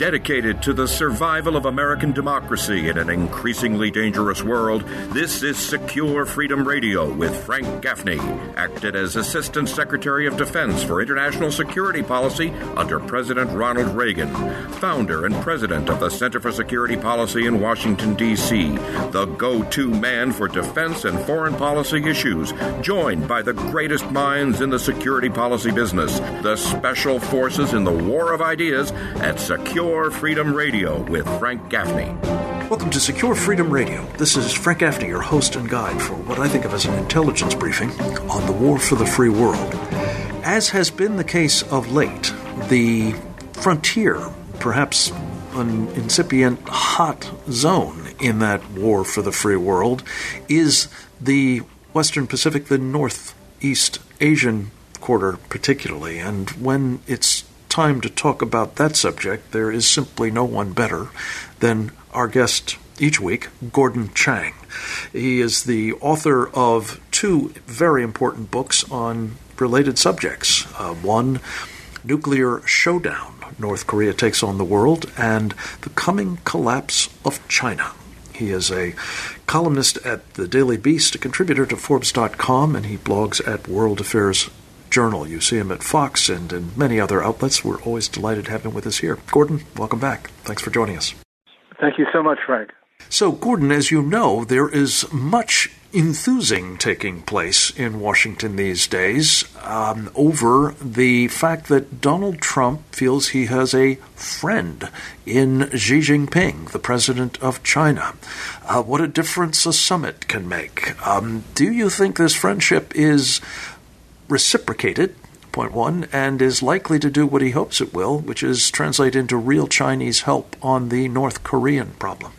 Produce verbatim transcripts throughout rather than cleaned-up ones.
Dedicated to the survival of American democracy in an increasingly dangerous world, this is Secure Freedom Radio with Frank Gaffney, acted as Assistant Secretary of Defense for International Security Policy under President Ronald Reagan, founder and president of the Center for Security Policy in Washington, D C, the go-to man for defense and foreign policy issues, joined by the greatest minds in the security policy business, the special forces in the war of ideas at Secure Freedom Radio with Frank Gaffney. Welcome to Secure Freedom Radio. This is Frank Gaffney, your host and guide for what I think of as an intelligence briefing on the war for the free world. As has been the case of late, the frontier, perhaps an incipient hot zone in that war for the free world, is the Western Pacific, the Northeast Asian quarter particularly. And when it's time to talk about that subject, there is simply no one better than our guest each week, Gordon Chang. He is the author of two very important books on related subjects. Uh, one, Nuclear Showdown, North Korea Takes on the World, and The Coming Collapse of China. He is a columnist at the Daily Beast, a contributor to Forbes dot com, and he blogs at World Affairs Journal. You see him at Fox and in many other outlets. We're always delighted to have him with us here. Gordon, welcome back. Thanks for joining us. Thank you so much, Frank. So, Gordon, as you know, there is much enthusing taking place in Washington these days um, over the fact that Donald Trump feels he has a friend in Xi Jinping, the president of China. Uh, what a difference a summit can make. Um, do you think this friendship is reciprocated, point one, and is likely to do what he hopes it will, which is translate into real Chinese help on the North Korean problem?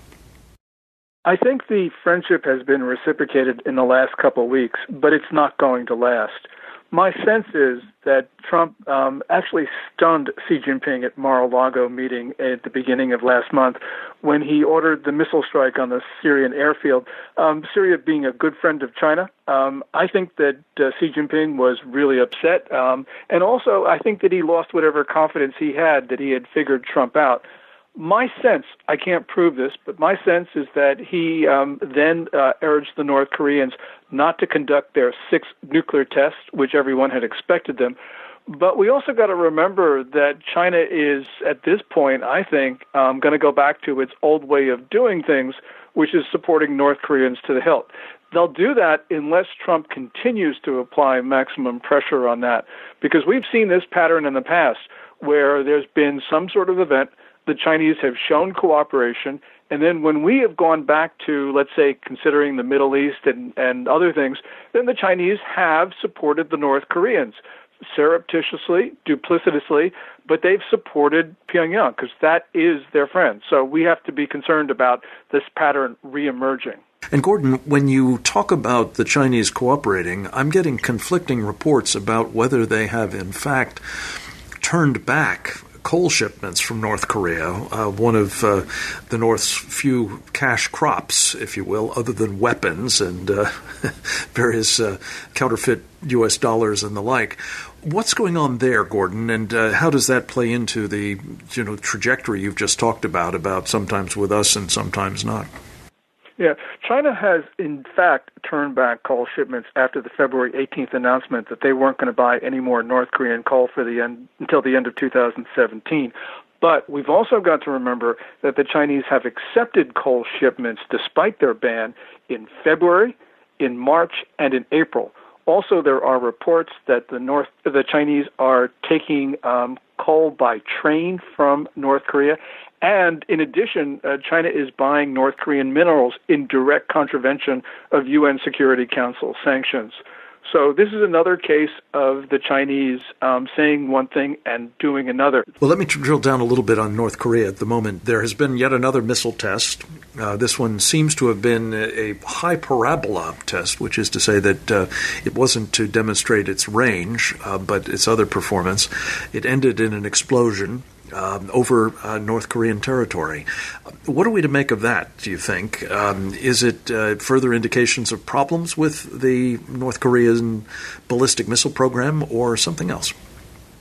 I think the friendship has been reciprocated in the last couple of weeks, but it's not going to last. My sense is that Trump um, actually stunned Xi Jinping at Mar-a-Lago meeting at the beginning of last month when he ordered the missile strike on the Syrian airfield. Um, Syria being a good friend of China, um, I think that uh, Xi Jinping was really upset. Um, and also, I think that he lost whatever confidence he had that he had figured Trump out. My sense, I can't prove this, but my sense is that he um, then uh, urged the North Koreans not to conduct their sixth nuclear test, which everyone had expected them. But we also got to remember that China is, at this point, I think, um, going to go back to its old way of doing things, which is supporting North Koreans to the hilt. They'll do that unless Trump continues to apply maximum pressure on that, because we've seen this pattern in the past where there's been some sort of event, the Chinese have shown cooperation, and then when we have gone back to, let's say, considering the Middle East and, and other things, then the Chinese have supported the North Koreans surreptitiously, duplicitously, but they've supported Pyongyang because that is their friend. So we have to be concerned about this pattern reemerging. And Gordon, when you talk about the Chinese cooperating, I'm getting conflicting reports about whether they have, in fact, turned back coal shipments from North Korea, uh, one of uh, the North's few cash crops, if you will, other than weapons and uh, various uh, counterfeit U S dollars and the like. What's going on there, Gordon, and uh, how does that play into the you know trajectory you've just talked about, about sometimes with us and sometimes not? Yeah, China has, in fact, turned back coal shipments after the February eighteenth announcement that they weren't going to buy any more North Korean coal for the end until the end of two thousand seventeen. But we've also got to remember that the Chinese have accepted coal shipments despite their ban in February, in March, and in April. Also, there are reports that the North, the Chinese are taking um, coal by train from North Korea. And in addition, uh, China is buying North Korean minerals in direct contravention of U N Security Council sanctions. So this is another case of the Chinese um, saying one thing and doing another. Well, let me drill down a little bit on North Korea at the moment. There has been yet another missile test. Uh, this one seems to have been a high parabola test, which is to say that uh, it wasn't to demonstrate its range, uh, but its other performance. It ended in an explosion Um, over uh, North Korean territory. What are we to make of that, do you think? Um, is it uh, further indications of problems with the North Korean ballistic missile program or something else?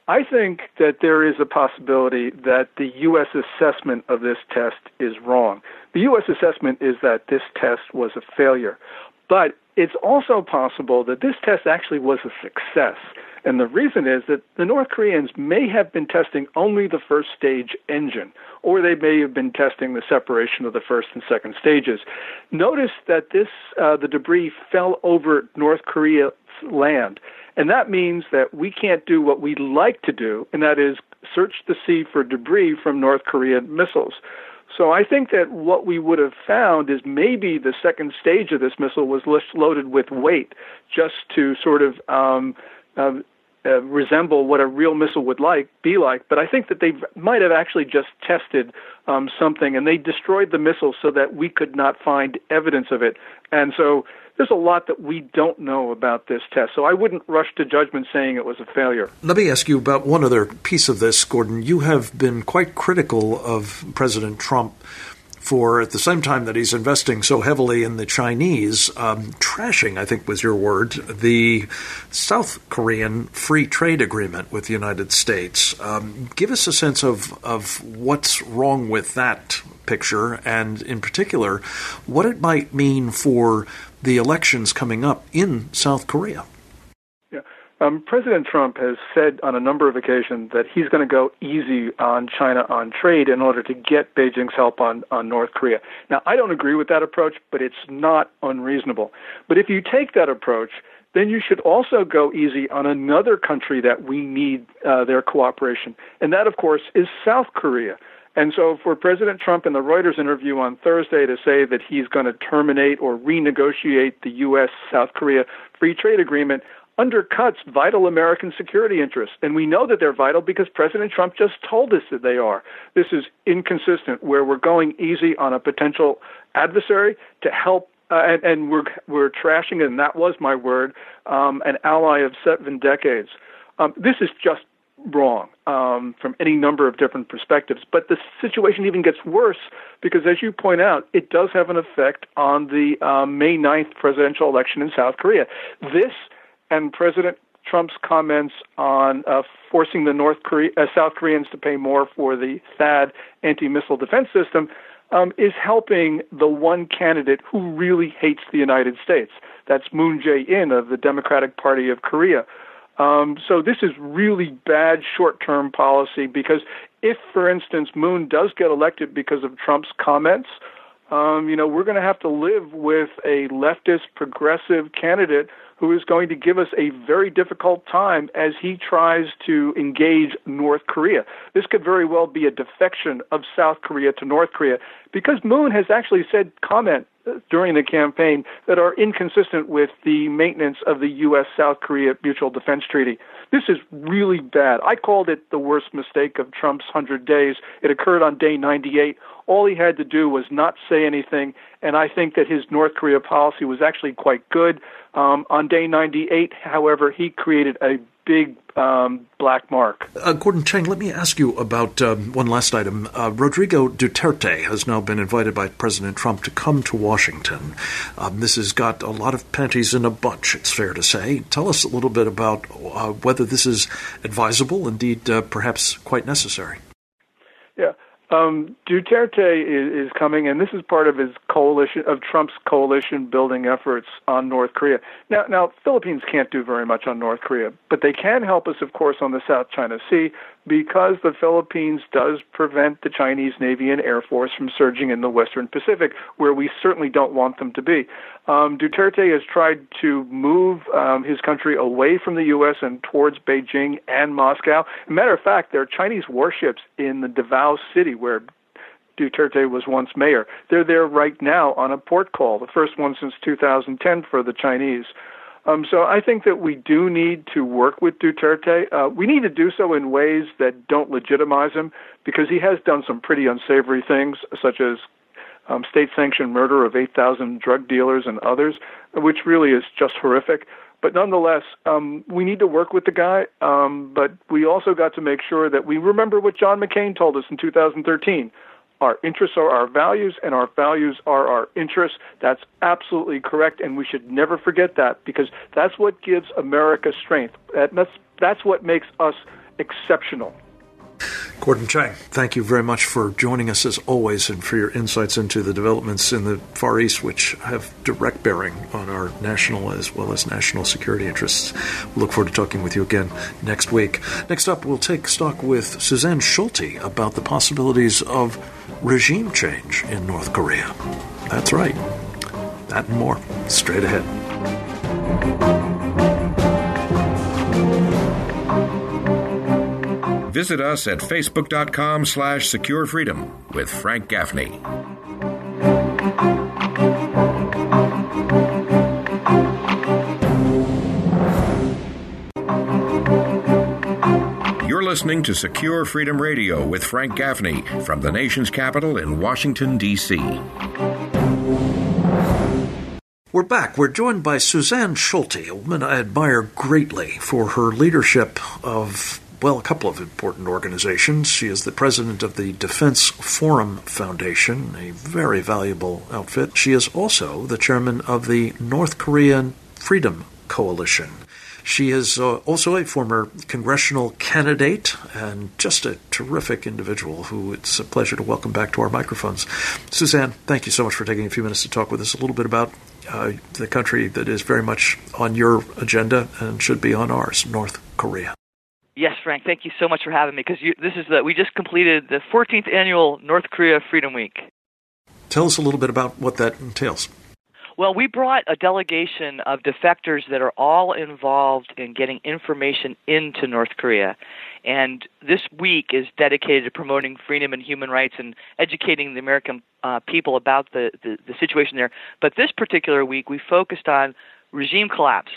I think that there is a possibility that the U S assessment of this test is wrong. The U S assessment is that this test was a failure. But it's also possible that this test actually was a success. And the reason is that the North Koreans may have been testing only the first stage engine, or they may have been testing the separation of the first and second stages. Notice that this uh, the debris fell over North Korea's land. And that means that we can't do what we'd like to do, and that is search the sea for debris from North Korean missiles. So I think that what we would have found is maybe the second stage of this missile was loaded with weight just to sort of um, uh, uh, resemble what a real missile would like be like. But I think that they might have actually just tested um, something, and they destroyed the missile so that we could not find evidence of it. And so there's a lot that we don't know about this test, so I wouldn't rush to judgment saying it was a failure. Let me ask you about one other piece of this, Gordon. You have been quite critical of President Trump for, at the same time that he's investing so heavily in the Chinese, um, trashing, I think was your word, the South Korean free trade agreement with the United States. Um, give us a sense of, of what's wrong with that picture, and in particular, what it might mean for the elections coming up in South Korea. Yeah. Um, President Trump has said on a number of occasions that he's going to go easy on China on trade in order to get Beijing's help on, on North Korea. Now, I don't agree with that approach, but it's not unreasonable. But if you take that approach, then you should also go easy on another country that we need uh, their cooperation. And that, of course, is South Korea. And so for President Trump in the Reuters interview on Thursday to say that he's going to terminate or renegotiate the U S South Korea free trade agreement undercuts vital American security interests. And we know that they're vital because President Trump just told us that they are. This is inconsistent, where we're going easy on a potential adversary to help, uh, and, and we're, we're trashing, and that was my word, um, an ally of seven decades. Um, this is just wrong um, from any number of different perspectives. But the situation even gets worse because, as you point out, it does have an effect on the um, May ninth presidential election in South Korea. This and President Trump's comments on uh, forcing the North Korea, uh, South Koreans to pay more for the THAAD anti-missile defense system um, is helping the one candidate who really hates the United States. That's Moon Jae-in of the Democratic Party of Korea. Um, so this is really bad short-term policy because if, for instance, Moon does get elected because of Trump's comments, um, you know, we're going to have to live with a leftist progressive candidate who is going to give us a very difficult time as he tries to engage North Korea. This could very well be a defection of South Korea to North Korea because Moon has actually said comment during the campaign that are inconsistent with the maintenance of the U S South Korea Mutual Defense Treaty. This is really bad. I called it the worst mistake of Trump's one hundred days. It occurred on day ninety-eight. All he had to do was not say anything, and I think that his North Korea policy was actually quite good. Um, on day ninety-eight, however, he created a big um, black mark. Uh, Gordon Chang, let me ask you about um, one last item. Uh, Rodrigo Duterte has now been invited by President Trump to come to Washington. Um, this has got a lot of panties in a bunch, it's fair to say. Tell us a little bit about uh, whether this is advisable, indeed uh, perhaps quite necessary. Yeah. Um, Duterte is, is coming, and this is part of his coalition, of Trump's coalition-building efforts on North Korea. Now, now, Philippines can't do very much on North Korea, but they can help us, of course, on the South China Sea, because the Philippines does prevent the Chinese Navy and Air Force from surging in the Western Pacific, where we certainly don't want them to be. Um, Duterte has tried to move um, his country away from the U S and towards Beijing and Moscow. As a matter of fact, there are Chinese warships in the Davao City, where Duterte was once mayor. They're there right now on a port call, the first one since two thousand ten for the Chinese. Um, so I think that we do need to work with Duterte. Uh, we need to do so in ways that don't legitimize him, because he has done some pretty unsavory things, such as um, state-sanctioned murder of eight thousand drug dealers and others, which really is just horrific. But nonetheless, um, we need to work with the guy, um, but we also got to make sure that we remember what John McCain told us in two thousand thirteen. Our interests are our values, and our values are our interests. That's absolutely correct, and we should never forget that, because that's what gives America strength. That's, that's what makes us exceptional. Gordon Chang, thank you very much for joining us as always and for your insights into the developments in the Far East, which have direct bearing on our national as well as national security interests. We look forward to talking with you again next week. Next up, we'll take stock with Suzanne Schulte about the possibilities of regime change in North Korea. That's right. That and more straight ahead. Visit us at facebook.com slash secure freedom with Frank Gaffney. You're listening to Secure Freedom Radio with Frank Gaffney from the nation's capital in Washington, D C We're back. We're joined by Suzanne Schulte, a woman I admire greatly for her leadership of well, a couple of important organizations. She is the president of the Defense Forum Foundation, a very valuable outfit. She is also the chairman of the North Korean Freedom Coalition. She is uh, also a former congressional candidate and just a terrific individual who it's a pleasure to welcome back to our microphones. Suzanne, thank you so much for taking a few minutes to talk with us a little bit about uh, the country that is very much on your agenda and should be on ours, North Korea. Yes, Frank, thank you so much for having me, because this is the, we just completed the fourteenth annual North Korea Freedom Week. Tell us a little bit about what that entails. Well, we brought a delegation of defectors that are all involved in getting information into North Korea. And this week is dedicated to promoting freedom and human rights and educating the American uh, people about the, the, the situation there. But this particular week, we focused on regime collapse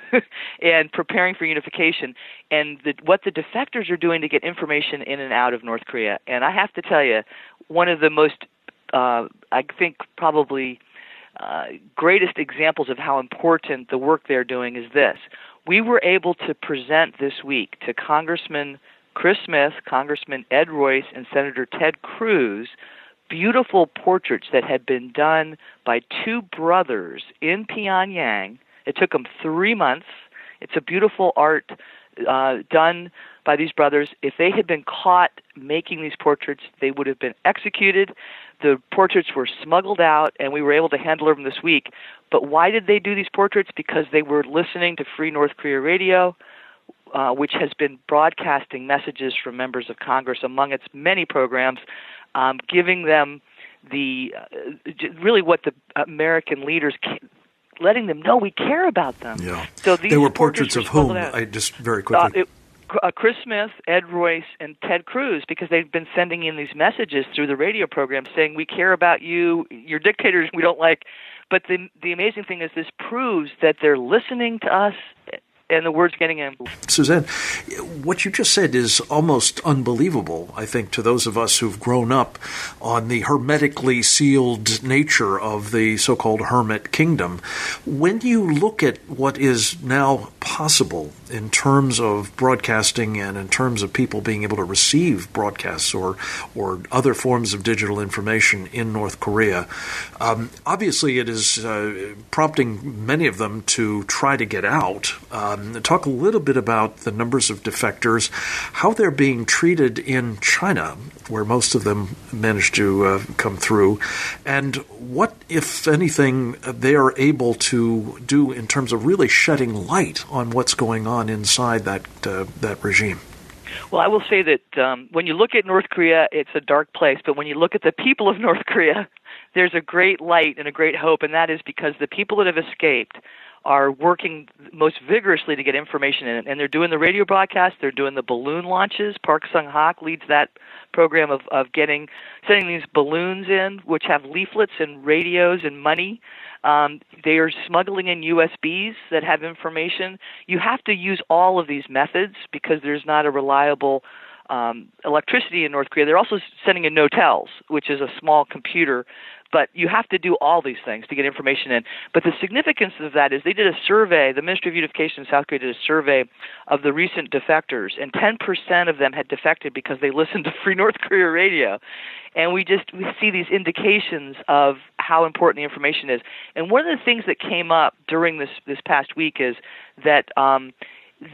and preparing for unification, and the, what the defectors are doing to get information in and out of North Korea. And I have to tell you, one of the most, uh, I think, probably uh, greatest examples of how important the work they're doing is this. We were able to present this week to Congressman Chris Smith, Congressman Ed Royce, and Senator Ted Cruz beautiful portraits that had been done by two brothers in Pyongyang. It took them three months. It's a beautiful art uh, done by these brothers. If they had been caught making these portraits, they would have been executed. The portraits were smuggled out, and we were able to hand deliver them this week. But why did they do these portraits? Because they were listening to Free North Korea Radio, uh, which has been broadcasting messages from members of Congress among its many programs, um, giving them the uh, really what the American leaders can, letting them know we care about them. Yeah. So these they were portraits, portraits were of whom? out. I just very quickly. Uh, it, uh, Chris Smith, Ed Royce, and Ted Cruz, because they've been sending in these messages through the radio program saying, we care about you, your dictators we don't like. But the the amazing thing is this proves that they're listening to us and the word's getting in. Suzanne, what you just said is almost unbelievable, I think, to those of us who've grown up on the hermetically sealed nature of the so-called hermit kingdom. When you look at what is now possible in terms of broadcasting and in terms of people being able to receive broadcasts or or other forms of digital information in North Korea, um, obviously it is uh, prompting many of them to try to get out. Um, talk a little bit about the numbers of defectors, how they're being treated in China, where most of them managed to uh, come through, and what, if anything, they are able to do in terms of really shedding light on what's going on inside that uh, that regime. Well, I will say that um, when you look at North Korea, it's a dark place, but when you look at the people of North Korea, there's a great light and a great hope, and that is because the people that have escaped are working most vigorously to get information in it. And they're doing the radio broadcast, they're doing the balloon launches. Park Sung-hak leads that program of, of getting sending these balloons in, which have leaflets and radios and money. Um, they are smuggling in U S Bs that have information. You have to use all of these methods because there's not a reliable um, electricity in North Korea. They're also sending in Notels, which is a small computer. But you have to do all these things to get information in. But the significance of that is they did a survey, the Ministry of Unification in South Korea did a survey of the recent defectors, and ten percent of them had defected because they listened to Free North Korea Radio. And we just we see these indications of how important the information is. And one of the things that came up during this, this past week is that um, the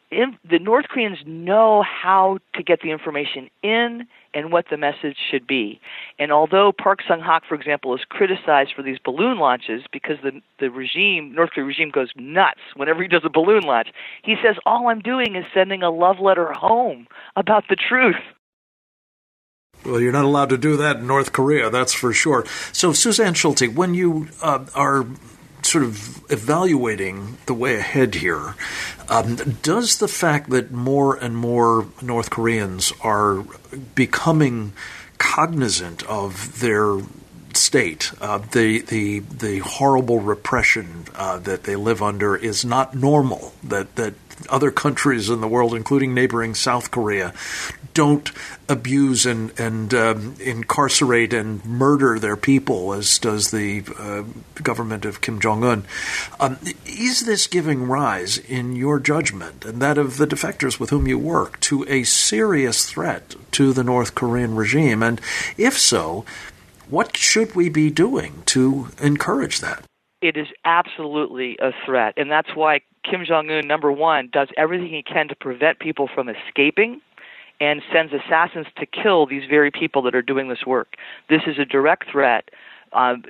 in, the North Koreans know how to get the information in and what the message should be. And although Park Chung-hak, for example, is criticized for these balloon launches because the the regime, North Korean regime, goes nuts whenever he does a balloon launch, he says, all I'm doing is sending a love letter home about the truth. Well, you're not allowed to do that in North Korea, that's for sure. So, Suzanne Schulte, when you uh, are sort of evaluating the way ahead here, um, does the fact that more and more North Koreans are becoming cognizant of their state, uh, the the the horrible repression uh, that they live under is not normal, that that other countries in the world, including neighboring South Korea, don't abuse and, and um, incarcerate and murder their people, as does the uh, government of Kim Jong-un. Um, is this giving rise, in your judgment, and that of the defectors with whom you work, to a serious threat to the North Korean regime? And if so, what should we be doing to encourage that? It is absolutely a threat, and that's why Kim Jong-un, number one, does everything he can to prevent people from escaping and sends assassins to kill these very people that are doing this work. This is a direct threat. Um,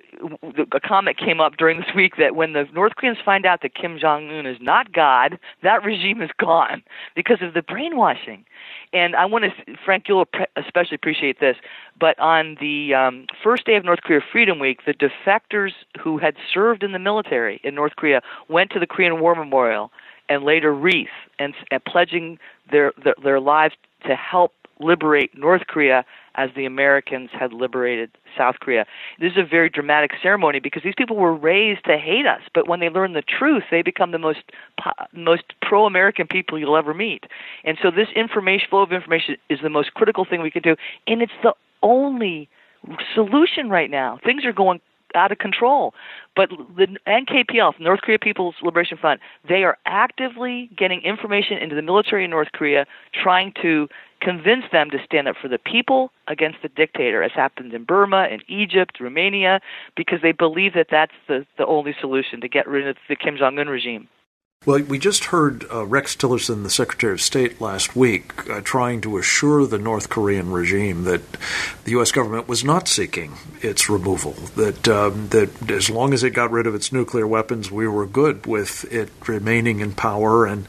a comment came up during this week that when the North Koreans find out that Kim Jong-un is not God, that regime is gone because of the brainwashing. And I want to, Frank, you'll especially appreciate this, but on the um, first day of North Korea Freedom Week, the defectors who had served in the military in North Korea went to the Korean War Memorial and laid a wreath and, and pledging their, their their lives to help liberate North Korea as the Americans had liberated South Korea. This is a very dramatic ceremony because these people were raised to hate us, but when they learn the truth, they become the most most pro-American people you'll ever meet. And so this information, flow of information is the most critical thing we can do, and it's the only solution right now. Things are going out of control. But the N K P L, North Korea People's Liberation Front, they are actively getting information into the military in North Korea, trying to convince them to stand up for the people against the dictator, as happened in Burma, in Egypt, Romania, because they believe that that's the, the only solution to get rid of the Kim Jong-un regime. Well, we just heard uh, Rex Tillerson, the Secretary of State, last week uh, trying to assure the North Korean regime that the U S government was not seeking its removal, that um, that as long as it got rid of its nuclear weapons, we were good with it remaining in power and,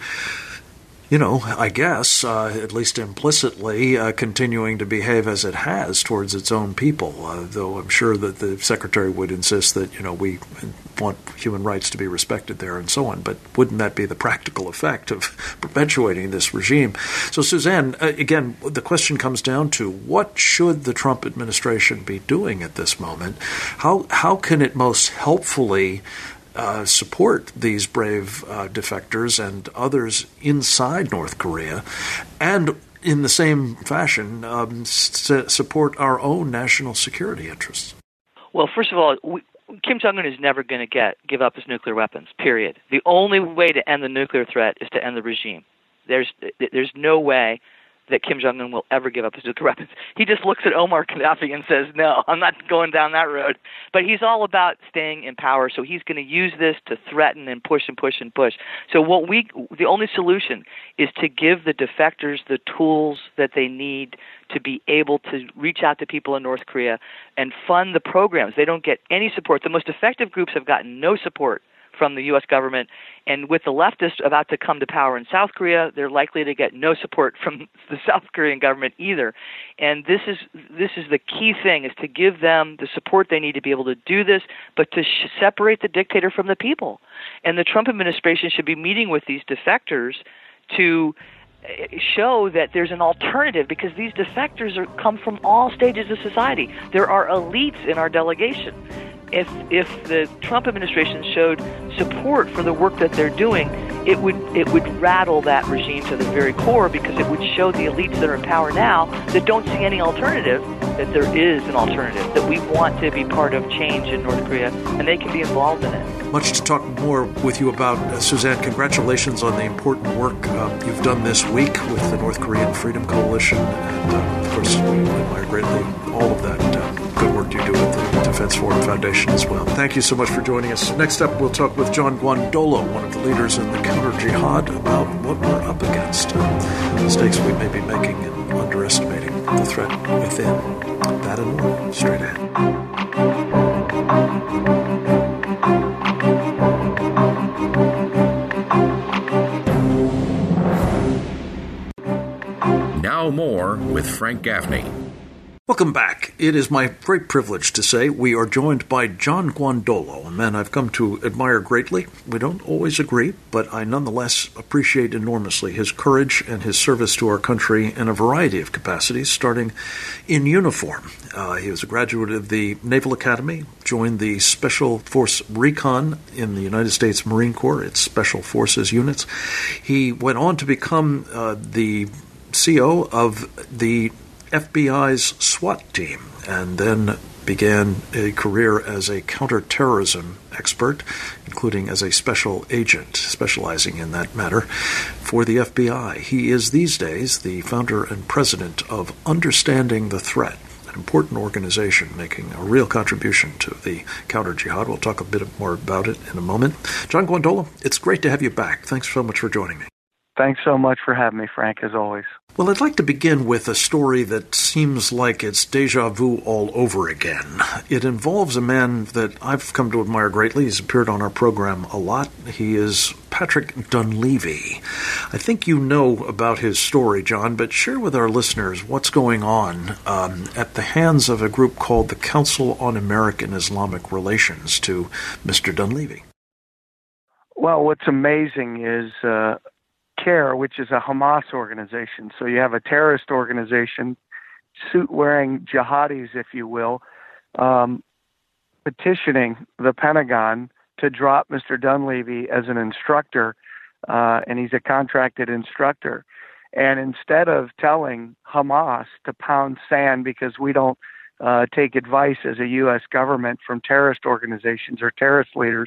you know, I guess, uh, at least implicitly, uh, continuing to behave as it has towards its own people, uh, though I'm sure that the Secretary would insist that, you know, we want human rights to be respected there and so on. But wouldn't that be the practical effect of perpetuating this regime? So, Suzanne, uh, again, the question comes down to what should the Trump administration be doing at this moment? How, how can it most helpfully Uh, support these brave uh, defectors and others inside North Korea, and in the same fashion um, s- support our own national security interests? Well, first of all, we, Kim Jong-un is never going to get give up his nuclear weapons, period. The only way to end the nuclear threat is to end the regime. There's there's no way that Kim Jong-un will ever give up his nuclear weapons. He just looks at Omar Gaddafi and says, no, I'm not going down that road. But he's all about staying in power, so he's going to use this to threaten and push and push and push. So what we, the only solution is to give the defectors the tools that they need to be able to reach out to people in North Korea and fund the programs. They don't get any support. The most effective groups have gotten no support from the U S government, and with the leftists about to come to power in South Korea, they're likely to get no support from the South Korean government either. And this is this is the key thing, is to give them the support they need to be able to do this, but to sh- separate the dictator from the people. And the Trump administration should be meeting with these defectors to show that there's an alternative, because these defectors are, come from all stages of society. There are elites in our delegation. If if the Trump administration showed support for the work that they're doing, it would it would rattle that regime to the very core, because it would show the elites that are in power now that don't see any alternative that there is an alternative, that we want to be part of change in North Korea, and they can be involved in it. Much to talk more with you about, uh, Suzanne. Congratulations on the important work uh, you've done this week with the North Korean Freedom Coalition, and uh, of course, we admire greatly all of that uh, good work you do with the Defense Forum Foundation as well. Thank you so much for joining us. Next up, we'll talk with John Guandolo, one of the leaders in the counter-jihad, about what we're up against, uh, mistakes we may be making in underestimating the threat within. That and more, straight ahead. Now more with Frank Gaffney. Welcome back. It is my great privilege to say we are joined by John Guandolo, a man I've come to admire greatly. We don't always agree, but I nonetheless appreciate enormously his courage and his service to our country in a variety of capacities, starting in uniform. Uh, he was a graduate of the Naval Academy, joined the Special Force Recon in the United States Marine Corps, its Special Forces units. He went on to become uh, the C E O of the F B I's SWAT team, and then began a career as a counterterrorism expert, including as a special agent, specializing in that matter for the F B I. He is these days the founder and president of Understanding the Threat, an important organization making a real contribution to the counter-jihad. We'll talk a bit more about it in a moment. John Guandolo, it's great to have you back. Thanks so much for joining me. Thanks so much for having me, Frank, as always. Well, I'd like to begin with a story that seems like it's deja vu all over again. It involves a man that I've come to admire greatly. He's appeared on our program a lot. He is Patrick Dunleavy. I think you know about his story, John, but share with our listeners what's going on um, at the hands of a group called the Council on American Islamic Relations to Mister Dunleavy. Well, what's amazing is uh, CARE, which is a Hamas organization. So you have a terrorist organization, suit-wearing jihadis, if you will, um, petitioning the Pentagon to drop Mister Dunleavy as an instructor, uh, and he's a contracted instructor. And instead of telling Hamas to pound sand because we don't uh, take advice as a U S government from terrorist organizations or terrorist leaders,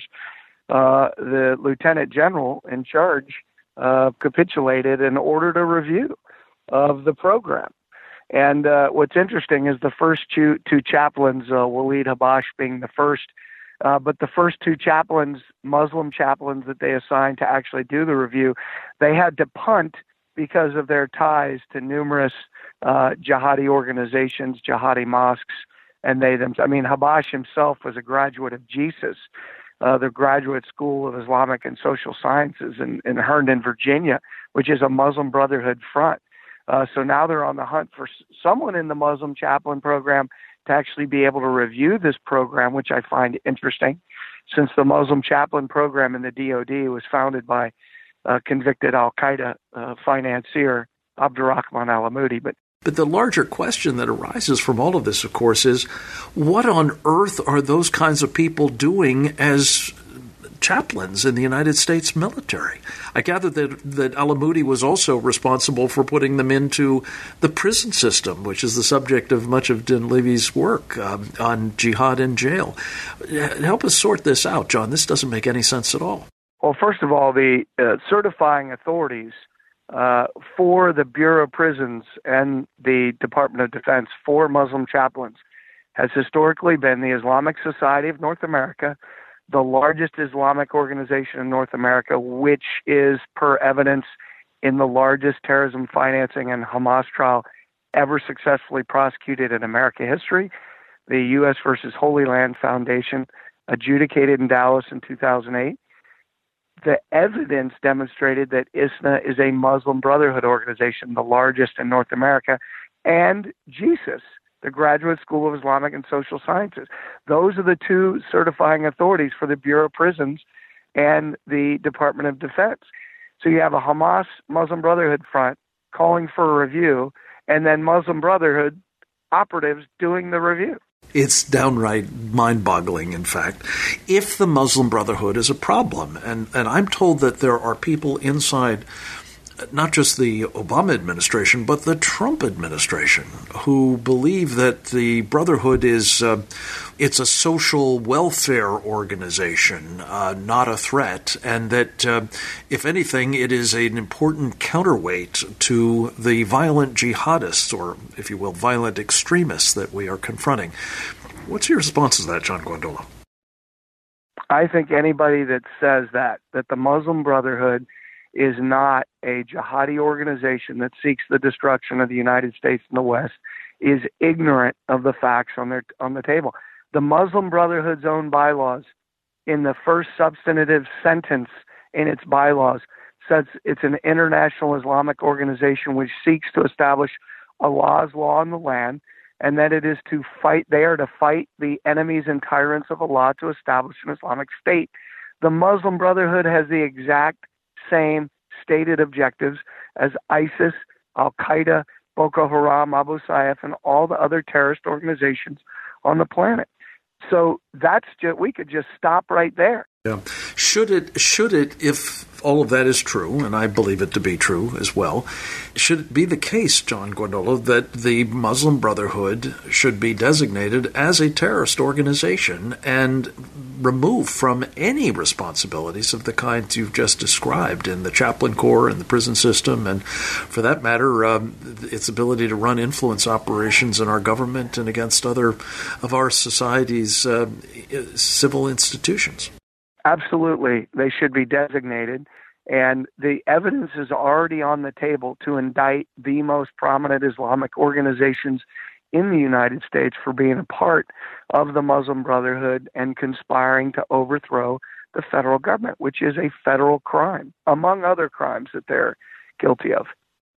uh, the lieutenant general in charge Uh, capitulated and ordered a review of the program. And uh, what's interesting is the first two, two chaplains, uh, Walid Habash being the first, uh, but the first two chaplains, Muslim chaplains that they assigned to actually do the review, they had to punt because of their ties to numerous uh, jihadi organizations, jihadi mosques, and they them. I mean, Habash himself was a graduate of Jesus, Uh, the Graduate School of Islamic and Social Sciences in, in Herndon, Virginia, which is a Muslim Brotherhood front. Uh, so now they're on the hunt for s- someone in the Muslim chaplain program to actually be able to review this program, which I find interesting, since the Muslim chaplain program in the D O D was founded by uh, convicted Al-Qaeda uh, financier Abdurrahman al-Amoudi. But But the larger question that arises from all of this, of course, is what on earth are those kinds of people doing as chaplains in the United States military? I gather that, that al-Amoudi was also responsible for putting them into the prison system, which is the subject of much of Dunleavy's work um, on jihad in jail. Help us sort this out, John. This doesn't make any sense at all. Well, first of all, the uh, certifying authorities Uh, for the Bureau of Prisons and the Department of Defense for Muslim chaplains has historically been the Islamic Society of North America, the largest Islamic organization in North America, which is, per evidence, in the largest terrorism financing and Hamas trial ever successfully prosecuted in American history, the U S versus Holy Land Foundation, adjudicated in Dallas in two thousand eight. The evidence demonstrated that I S N A is a Muslim Brotherhood organization, the largest in North America, and Jesus, the Graduate School of Islamic and Social Sciences. Those are the two certifying authorities for the Bureau of Prisons and the Department of Defense. So you have a Hamas Muslim Brotherhood front calling for a review, and then Muslim Brotherhood operatives doing the review. It's downright mind-boggling, in fact, if the Muslim Brotherhood is a problem. And, and I'm told that there are people inside not just the Obama administration, but the Trump administration, who believe that the Brotherhood is uh, it's a social welfare organization, uh, not a threat, and that, uh, if anything, it is an important counterweight to the violent jihadists, or, if you will, violent extremists that we are confronting. What's your response to that, John Guandolo? I think anybody that says that, that the Muslim Brotherhood is not a jihadi organization that seeks the destruction of the United States and the West, is ignorant of the facts on their on the table. The Muslim Brotherhood's own bylaws, in the first substantive sentence in its bylaws, says it's an international Islamic organization which seeks to establish Allah's law in the land, and that it is to fight, they are to fight the enemies and tyrants of Allah to establish an Islamic state. The Muslim Brotherhood has the exact same stated objectives as ISIS, Al-Qaeda, Boko Haram, Abu Sayyaf, and all the other terrorist organizations on the planet. So that's just, we could just stop right there. Yeah. Should it, should it, if all of that is true, and I believe it to be true as well, should it be the case, John Guandolo, that the Muslim Brotherhood should be designated as a terrorist organization and removed from any responsibilities of the kinds you've just described in the chaplain corps and the prison system, and for that matter, um, its ability to run influence operations in our government and against other of our society's uh, civil institutions? Absolutely. They should be designated. And the evidence is already on the table to indict the most prominent Islamic organizations in the United States for being a part of the Muslim Brotherhood and conspiring to overthrow the federal government, which is a federal crime, among other crimes that they're guilty of.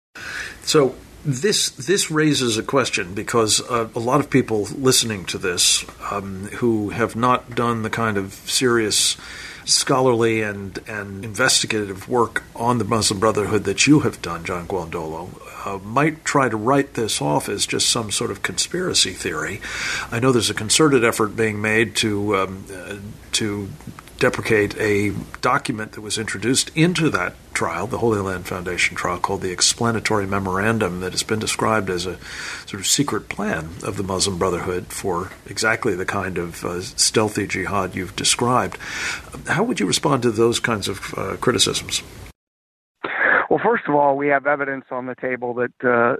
So this this raises a question, because uh, a lot of people listening to this um, who have not done the kind of serious scholarly and, and investigative work on the Muslim Brotherhood that you have done, John Guandolo, uh, might try to write this off as just some sort of conspiracy theory. I know there's a concerted effort being made to um, uh, to deprecate a document that was introduced into that trial, the Holy Land Foundation trial, called the Explanatory Memorandum, that has been described as a sort of secret plan of the Muslim Brotherhood for exactly the kind of uh, stealthy jihad you've described. How would you respond to those kinds of uh, criticisms? Well, first of all, we have evidence on the table that uh,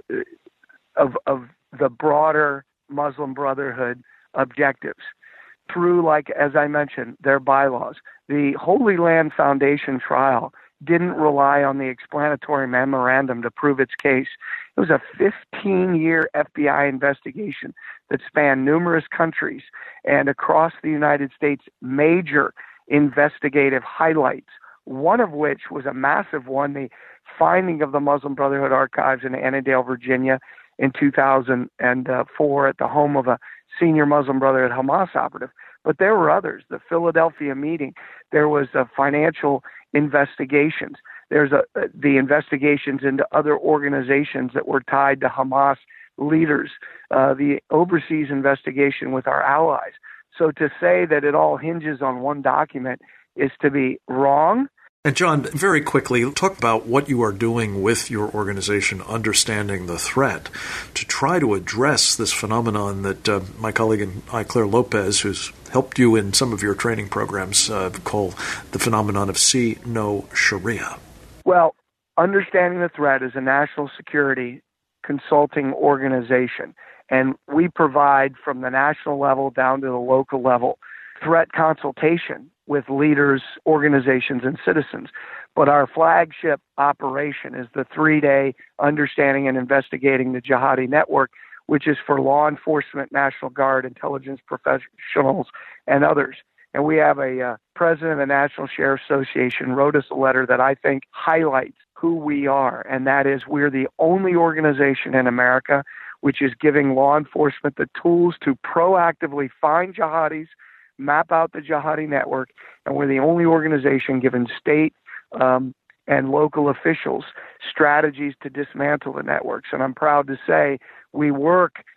of of the broader Muslim Brotherhood objectives through, like, as I mentioned, their bylaws. The Holy Land Foundation trial didn't rely on the explanatory memorandum to prove its case. It was a fifteen-year F B I investigation that spanned numerous countries and across the United States, major investigative highlights, one of which was a massive one, the finding of the Muslim Brotherhood archives in Annandale, Virginia in two thousand four at the home of a senior Muslim Brotherhood Hamas operative. But there were others. The Philadelphia meeting, there was a financial investigations. There's a, the investigations into other organizations that were tied to Hamas leaders, uh, the overseas investigation with our allies. So to say that it all hinges on one document is to be wrong. And John, very quickly, talk about what you are doing with your organization, Understanding the Threat, to try to address this phenomenon that uh, my colleague and I, Claire Lopez, who's helped you in some of your training programs, uh, call the phenomenon of See No Sharia. Well, Understanding the Threat is a national security consulting organization, and we provide from the national level down to the local level threat consultation with leaders, organizations, and citizens. But our flagship operation is the three-day Understanding and Investigating the Jihadi Network, which is for law enforcement, National Guard, intelligence professionals, and others. And we have a uh, president of the National Sheriff Association wrote us a letter that I think highlights who we are, and that is we're the only organization in America which is giving law enforcement the tools to proactively find jihadis, map out the jihadi network, and we're the only organization giving state um, and local officials strategies to dismantle the networks. And I'm proud to say we work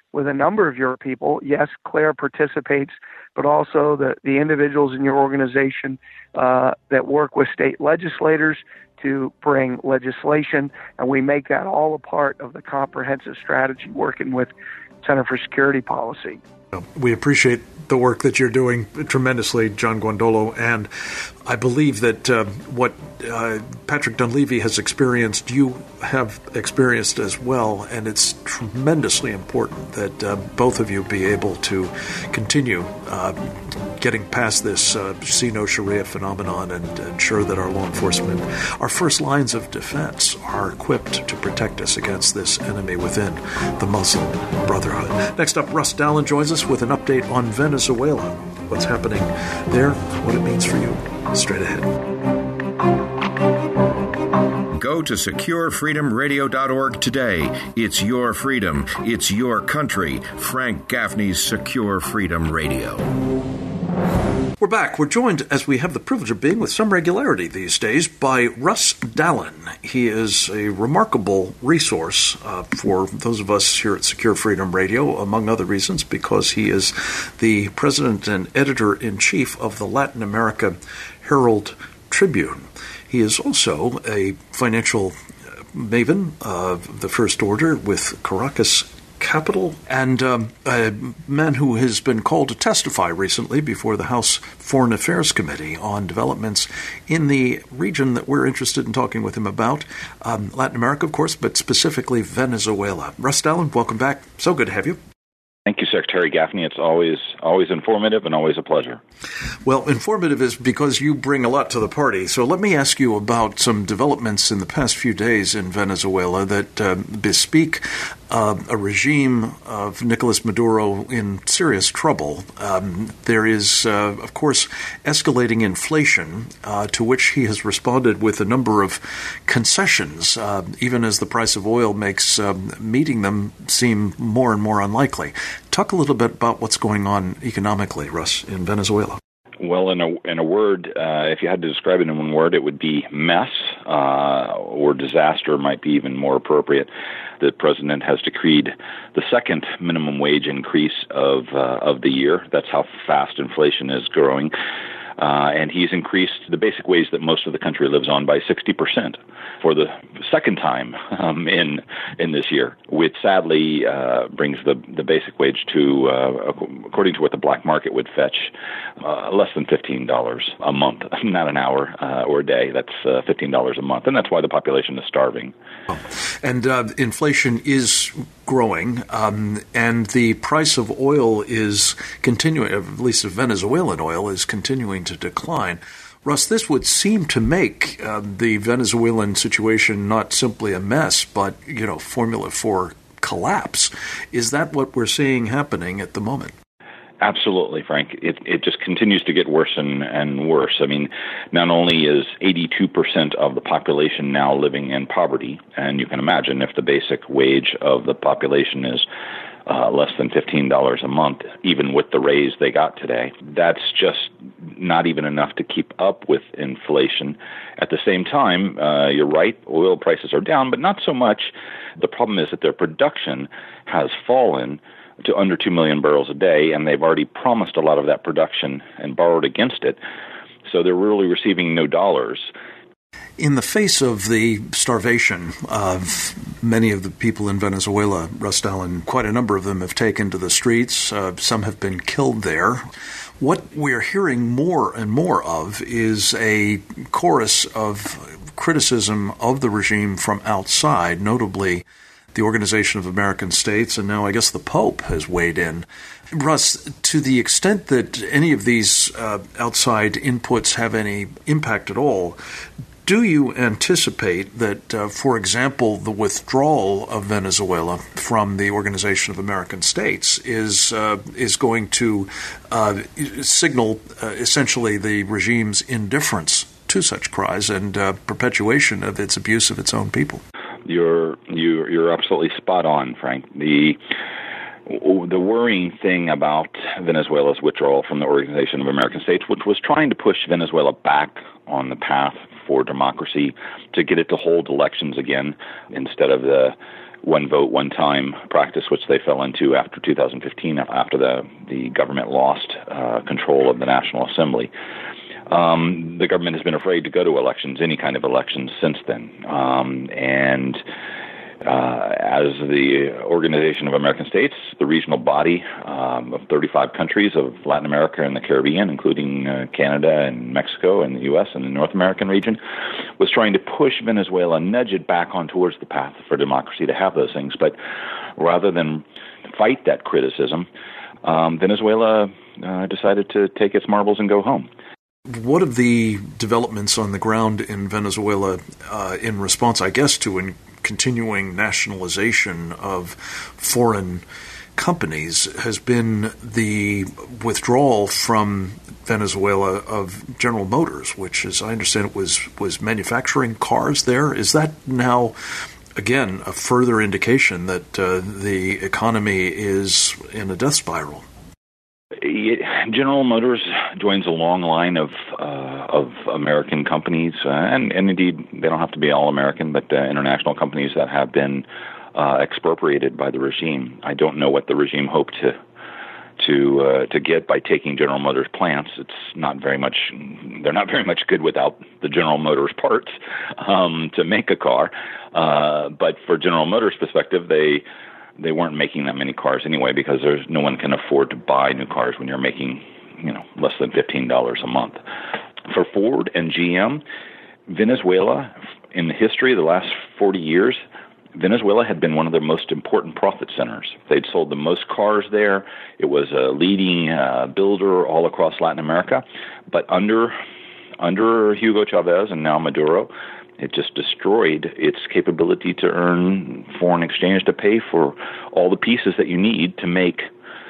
with a number of your people. Yes, Claire participates, but also the, the individuals in your organization uh, that work with state legislators to bring legislation, and we make that all a part of the comprehensive strategy working with Center for Security Policy. We appreciate the work that you're doing tremendously, John Guandolo, and I believe that uh, what uh, Patrick Dunleavy has experienced, you have experienced as well, and it's tremendously important that uh, both of you be able to continue uh, getting past this uh, see no Sharia phenomenon and ensure that our law enforcement, our first lines of defense, are equipped to protect us against this enemy within the Muslim Brotherhood. Next up, Russ Dallin joins us with an update on Venezuela. What's happening there, what it means for you. Straight ahead. Go to secure freedom radio dot org today. It's your freedom. It's your country. Frank Gaffney's Secure Freedom Radio. We're back. We're joined, as we have the privilege of being with some regularity these days, by Russ Dallin. He is a remarkable resource uh, for those of us here at Secure Freedom Radio, among other reasons, because he is the president and editor-in-chief of the Latin America Herald Tribune. He is also a financial maven of the First Order with Caracas Capital, and um, a man who has been called to testify recently before the House Foreign Affairs Committee on developments in the region that we're interested in talking with him about, um, Latin America, of course, but specifically Venezuela. Russ Dallin, welcome back. So good to have you. Thank you, Secretary Gaffney. It's always always informative and always a pleasure. Well, informative is because you bring a lot to the party. So let me ask you about some developments in the past few days in Venezuela that uh, bespeak uh, a regime of Nicolas Maduro in serious trouble. Um, there is, uh, of course, escalating inflation, uh, to which he has responded with a number of concessions, uh, even as the price of oil makes um, meeting them seem more and more unlikely. Talk a little bit about what's going on economically, Russ, in Venezuela. Well, in a in a word, uh, if you had to describe it in one word, it would be mess, uh, or disaster might be even more appropriate. The president has decreed the second minimum wage increase of uh, of the year. That's how fast inflation is growing. Uh, and he's increased the basic wage that most of the country lives on by sixty percent for the second time um, in in this year, which sadly uh, brings the, the basic wage to, uh, according to what the black market would fetch, uh, less than fifteen dollars a month, not an hour uh, or a day. That's uh, fifteen dollars a month, and that's why the population is starving. And uh, inflation is growing, um, and the price of oil is continuing, at least of Venezuelan oil, is continuing to decline. Russ, this would seem to make uh, the Venezuelan situation not simply a mess, but, you know, formula for collapse. Is that what we're seeing happening at the moment? Absolutely, Frank. It it just continues to get worse and, and worse. I mean, not only is eighty-two percent of the population now living in poverty, and you can imagine if the basic wage of the population is uh, less than fifteen dollars a month, even with the raise they got today, that's just not even enough to keep up with inflation. At the same time, uh, you're right, oil prices are down, but not so much. The problem is that their production has fallen to under two million barrels a day, and they've already promised a lot of that production and borrowed against it. So they're really receiving no dollars. In the face of the starvation of many of the people in Venezuela, Russ Dallin, quite a number of them have taken to the streets. Uh, some have been killed there. What we're hearing more and more of is a chorus of criticism of the regime from outside, notably the Organization of American States, and now I guess the Pope has weighed in. Russ, to the extent that any of these uh, outside inputs have any impact at all, do you anticipate that, uh, for example, the withdrawal of Venezuela from the Organization of American States is uh, is going to uh, signal uh, essentially the regime's indifference to such cries and uh, perpetuation of its abuse of its own people? You're you're you're absolutely spot on, Frank. The the worrying thing about Venezuela's withdrawal from the Organization of American States, which was trying to push Venezuela back on the path for democracy, to get it to hold elections again instead of the one vote, one time practice, which they fell into after two thousand fifteen, after the, the government lost uh, control of the National Assembly. Um, the government has been afraid to go to elections, any kind of elections, since then. Um, and uh, as the Organization of American States, the regional body um, of thirty-five countries of Latin America and the Caribbean, including uh, Canada and Mexico and the U S and the North American region, was trying to push Venezuela, nudge it back on towards the path for democracy to have those things. But rather than fight that criticism, um, Venezuela uh, decided to take its marbles and go home. What of the developments on the ground in Venezuela uh, in response, I guess, to an continuing nationalization of foreign companies has been the withdrawal from Venezuela of General Motors, which, as I understand it, was, was manufacturing cars there. Is that now, again, a further indication that uh, the economy is in a death spiral? General Motors joins a long line of uh, of American companies, uh, and, and indeed, they don't have to be all American, but uh, international companies that have been uh, expropriated by the regime. I don't know what the regime hoped to to uh, to get by taking General Motors plants. It's not very much. They're not very much good without the General Motors parts um, to make a car. Uh, but for General Motors' perspective, they they weren't making that many cars anyway, because there's no one can afford to buy new cars when you're making, you know, less than fifteen dollars a month. For Ford and G M, Venezuela, in the history of the last forty years, Venezuela had been one of their most important profit centers. They'd sold the most cars there. It was a leading uh, builder all across Latin America. But under under Hugo Chavez and now Maduro, it just destroyed its capability to earn foreign exchange to pay for all the pieces that you need to make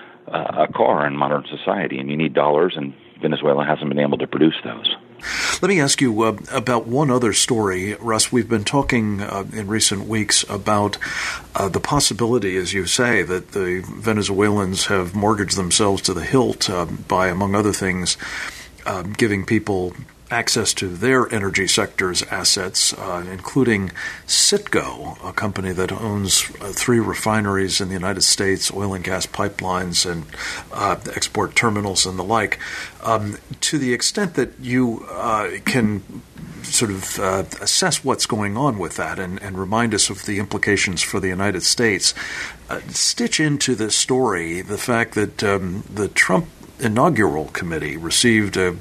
uh, a car in modern society. And you need dollars, and Venezuela hasn't been able to produce those. Let me ask you uh, about one other story, Russ. We've been talking uh, in recent weeks about uh, the possibility, as you say, that the Venezuelans have mortgaged themselves to the hilt uh, by, among other things, uh, giving people access to their energy sector's assets, uh, including Citgo, a company that owns uh, three refineries in the United States, oil and gas pipelines, and uh, export terminals and the like. Um, to the extent that you uh, can sort of uh, assess what's going on with that and, and remind us of the implications for the United States, uh, stitch into this story the fact that um, the Trump inaugural committee received a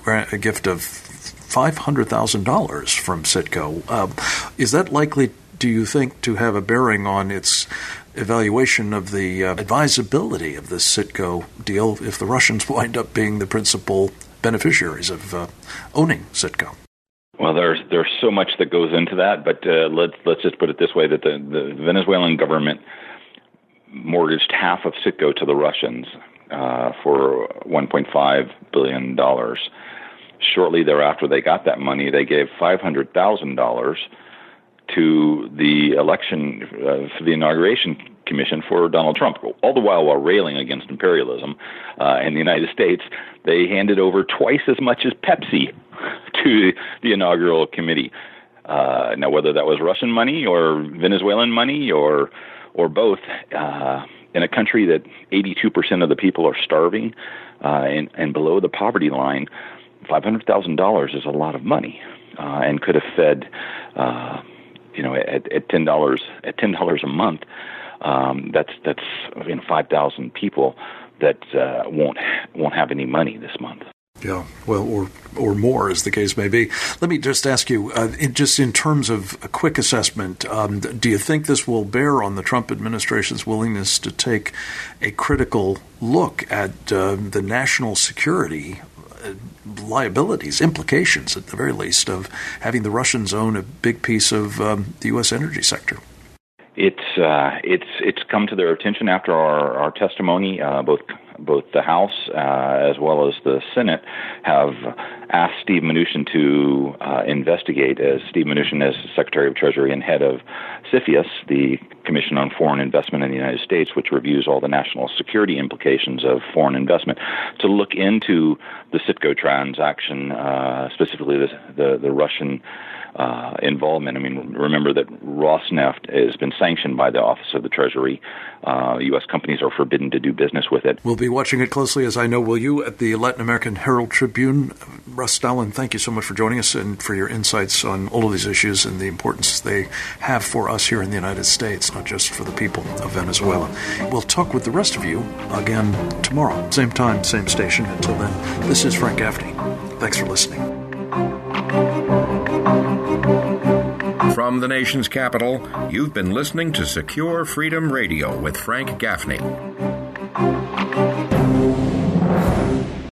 a gift of five hundred thousand dollars from Citgo. Uh, is that likely, do you think, to have a bearing on its evaluation of the uh, advisability of this Citgo deal if the Russians wind up being the principal beneficiaries of uh, owning Citgo? Well, there's there's so much that goes into that, but uh, let's let's just put it this way: that the, the Venezuelan government mortgaged half of Citgo to the Russians uh, for one point five billion dollars. Shortly thereafter, they got that money. They gave five hundred thousand dollars to the election, uh, for the inauguration commission for Donald Trump. All the while, while railing against imperialism uh, in the United States, they handed over twice as much as Pepsi to the inaugural committee. Uh, now, whether that was Russian money or Venezuelan money or or both, uh, in a country that eighty-two percent of the people are starving uh, and, and below the poverty line, five hundred thousand dollars is a lot of money, uh, and could have fed, uh, you know, at, at ten dollars at ten dollars a month. Um, that's that's you know, five thousand people that uh, won't won't have any money this month. Yeah, well, or or more, as the case may be. Let me just ask you, uh, in, just in terms of a quick assessment, um, do you think this will bear on the Trump administration's willingness to take a critical look at uh, the national security uh, liabilities, implications, at the very least, of having the Russians own a big piece of um, the U S energy sector? It's uh, it's it's come to their attention after our our testimony. Uh, both both the House uh, as well as the Senate have asked Steve Mnuchin to uh, investigate, as Steve Mnuchin is Secretary of Treasury and head of CFIUS, the Commission on Foreign Investment in the United States, which reviews all the national security implications of foreign investment, to look into the Citgo transaction, uh, specifically the, the, the Russian Uh, involvement. I mean, remember that Rosneft has been sanctioned by the Office of the Treasury. Uh, U S companies are forbidden to do business with it. We'll be watching it closely, as I know will you, at the Latin American Herald Tribune. Russ Dahlen, thank you so much for joining us and for your insights on all of these issues and the importance they have for us here in the United States, not just for the people of Venezuela. We'll talk with the rest of you again tomorrow. Same time, same station. Until then, this is Frank Gaffney. Thanks for listening. From the nation's capital, you've been listening to Secure Freedom Radio with Frank Gaffney.